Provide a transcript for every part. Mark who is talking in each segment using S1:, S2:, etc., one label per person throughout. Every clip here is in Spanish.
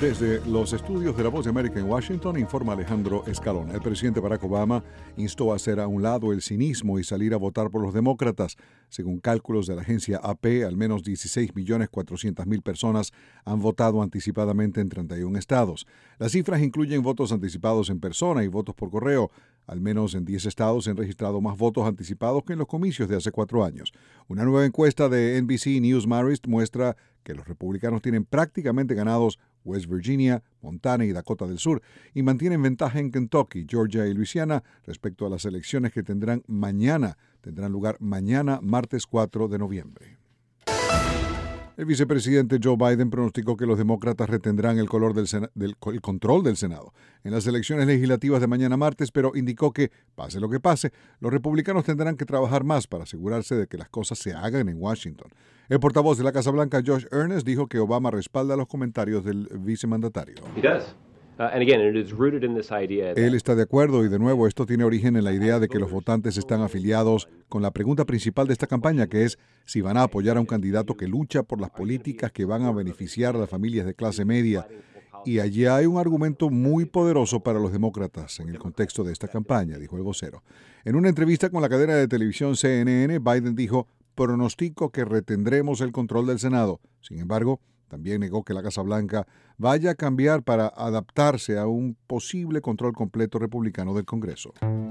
S1: Desde los estudios de La Voz de América en Washington, informa Alejandro Escalona. El presidente Barack Obama instó a hacer a un lado el cinismo y salir a votar por los demócratas. Según cálculos de la agencia AP, al menos 16.400.000 personas han votado anticipadamente en 31 estados. Las cifras incluyen votos anticipados en persona y votos por correo. Al menos en 10 estados se han registrado más votos anticipados que en los comicios de hace 4 años. Una nueva encuesta de NBC News Marist muestra que los republicanos tienen prácticamente ganados West Virginia, Montana y Dakota del Sur y mantienen ventaja en Kentucky, Georgia y Luisiana respecto a las elecciones que tendrán lugar mañana, martes 4 de noviembre. El vicepresidente Joe Biden pronosticó que los demócratas retendrán el control del Senado en las elecciones legislativas de mañana martes, pero indicó que, pase lo que pase, los republicanos tendrán que trabajar más para asegurarse de que las cosas se hagan en Washington. El portavoz de la Casa Blanca, Josh Earnest, dijo que Obama respalda los comentarios del vicemandatario. Él está de acuerdo y, de nuevo, esto tiene origen en la idea de que los votantes están afiliados con la pregunta principal de esta campaña, que es si van a apoyar a un candidato que lucha por las políticas que van a beneficiar a las familias de clase media. Y allí hay un argumento muy poderoso para los demócratas en el contexto de esta campaña, dijo el vocero. En una entrevista con la cadena de televisión CNN, Biden dijo: pronostico que retendremos el control del Senado. Sin embargo, también negó que la Casa Blanca vaya a cambiar para adaptarse a un posible control completo republicano del Congreso.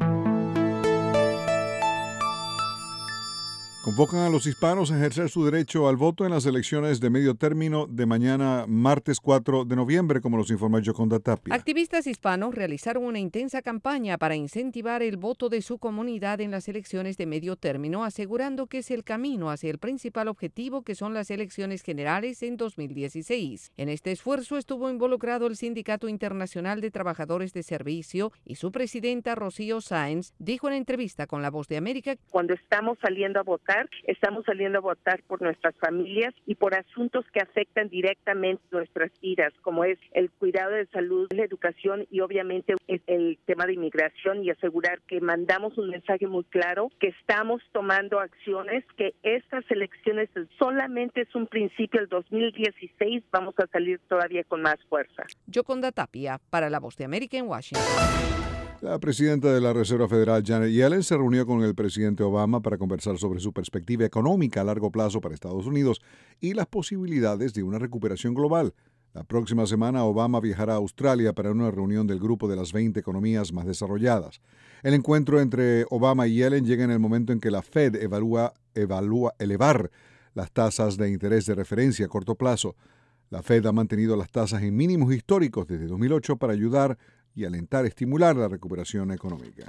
S1: Convocan a los hispanos a ejercer su derecho al voto en las elecciones de medio término de mañana, martes 4 de noviembre, como nos informa Yoconda Tapia.
S2: Activistas hispanos realizaron una intensa campaña para incentivar el voto de su comunidad en las elecciones de medio término, asegurando que es el camino hacia el principal objetivo, que son las elecciones generales en 2016. En este esfuerzo estuvo involucrado el Sindicato Internacional de Trabajadores de Servicio y su presidenta, Rocío Sáenz, dijo en entrevista con La Voz de América:
S3: cuando estamos saliendo a votar por nuestras familias y por asuntos que afectan directamente nuestras vidas, como es el cuidado de salud, la educación y obviamente el tema de inmigración, y asegurar que mandamos un mensaje muy claro, que estamos tomando acciones, que estas elecciones solamente es un principio. El 2016 vamos a salir todavía con más fuerza.
S2: Yoconda Tapia, para La Voz de América en Washington.
S1: La presidenta de la Reserva Federal, Janet Yellen, se reunió con el presidente Obama para conversar sobre su perspectiva económica a largo plazo para Estados Unidos y las posibilidades de una recuperación global. La próxima semana, Obama viajará a Australia para una reunión del grupo de las 20 economías más desarrolladas. El encuentro entre Obama y Yellen llega en el momento en que la Fed evalúa elevar las tasas de interés de referencia a corto plazo. La Fed ha mantenido las tasas en mínimos históricos desde 2008 para ayudar y alentar, estimular la recuperación económica.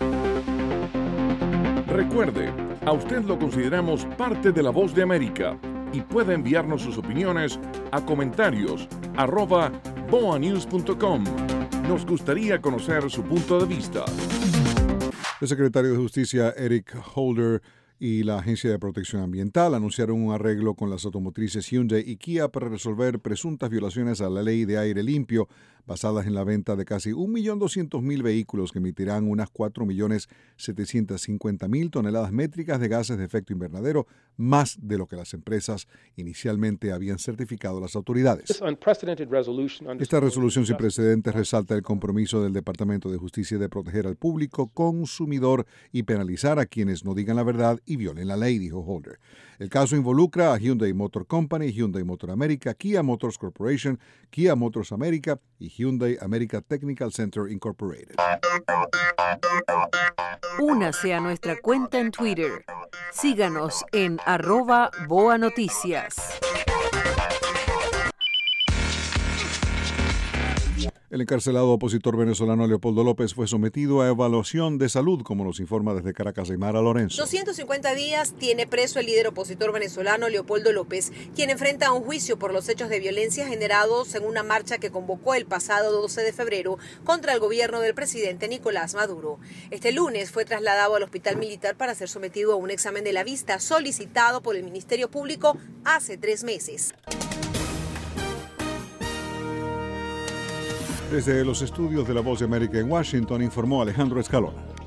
S4: Recuerde, a usted lo consideramos parte de La Voz de América y puede enviarnos sus opiniones a comentarios@boanews.com. Nos gustaría conocer su punto de vista.
S1: El secretario de Justicia, Eric Holder, y la Agencia de Protección Ambiental anunciaron un arreglo con las automotrices Hyundai y Kia para resolver presuntas violaciones a la ley de aire limpio basadas en la venta de casi 1.200.000 vehículos que emitirán unas 4.750.000 toneladas métricas de gases de efecto invernadero, más de lo que las empresas inicialmente habían certificado a las autoridades. Esta resolución sin precedentes resalta el compromiso del Departamento de Justicia de proteger al público consumidor y penalizar a quienes no digan la verdad y violen la ley, dijo Holder. El caso involucra a Hyundai Motor Company, Hyundai Motor America, Kia Motors Corporation, Kia Motors America y Hyundai America Technical Center Incorporated.
S5: Únase a nuestra cuenta en Twitter. Síganos en @BoaNoticias.
S1: El encarcelado opositor venezolano Leopoldo López fue sometido a evaluación de salud, como nos informa desde Caracas Aymara Lorenzo.
S6: 250 días tiene preso el líder opositor venezolano Leopoldo López, quien enfrenta un juicio por los hechos de violencia generados en una marcha que convocó el pasado 12 de febrero contra el gobierno del presidente Nicolás Maduro. Este lunes fue trasladado al hospital militar para ser sometido a un examen de la vista solicitado por el Ministerio Público hace 3 meses.
S1: Desde los estudios de La Voz de América en Washington, informó Alejandro Escalona.